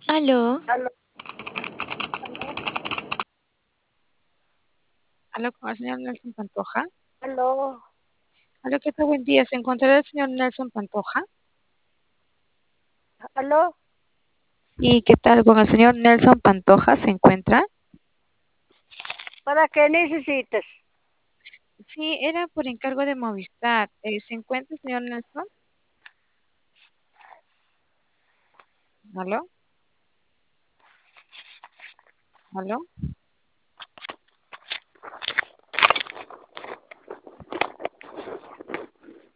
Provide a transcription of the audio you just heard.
Aló, Aló, aló, aló con el señor Nelson Pantoja. aló, Aló, ¿qué tal? Buen día. ¿Se encontrará el señor Nelson Pantoja? aló. ¿Y qué tal con el señor Nelson Pantoja? ¿Se encuentra? ¿Para qué necesitas? Sí, era por encargo de Movistar. ¿Se encuentra el señor Nelson? ¿Aló? ¿Aló?